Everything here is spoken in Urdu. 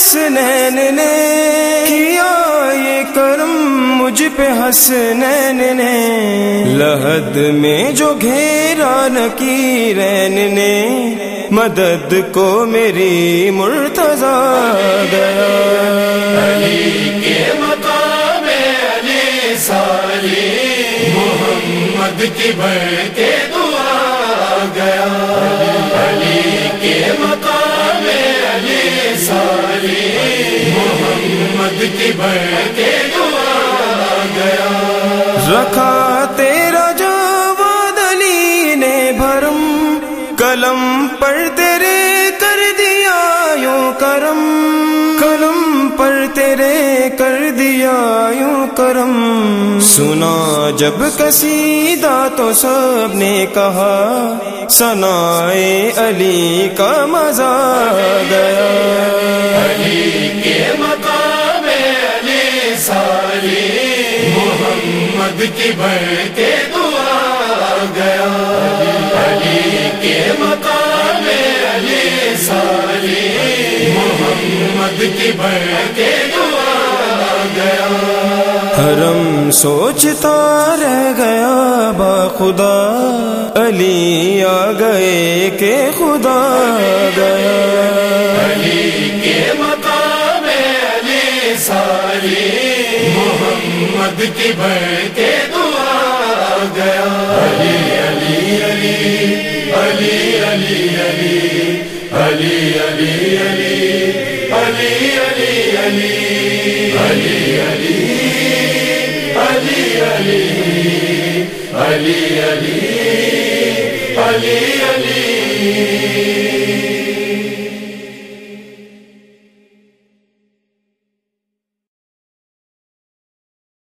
حسنین نے کیا یہ کرم مجھ پہ حسنین نے، لحد میں جو گھیرا نکیرین نے، مدد کو میری مرتضی گیا۔ علی کے مقام علی سالی، محمد کی بڑھ کے دعا گیا۔ علی کے مقام علی سالی، محمد کی بڑھ کے دعا گیا۔ رکھا تیرا جواد علی نے بھرم، قلم پر تیرے کر دیا یوں کرم، قلم پر تیرے کر دیا یوں کرم۔ سنا جب قصیدہ تو سب نے کہا، ثنائے علی کا مزہ گیا۔ علی کے مقام علی سالی، محمد کی بڑھ کے دعا گیا۔ علی کے مقام علی سالی، محمد کی بڑھ کے دعا گیا۔ حرم سوچتا رہ گیا با خدا، علی آ گئے کہ خدا گیا۔ علی کے مقام علی سالی، محمد کی بڑھ کے دعا گیا۔ علی علی علی علی علی علی علی علی علی علی علی علی علی علی علی علی علی علی علی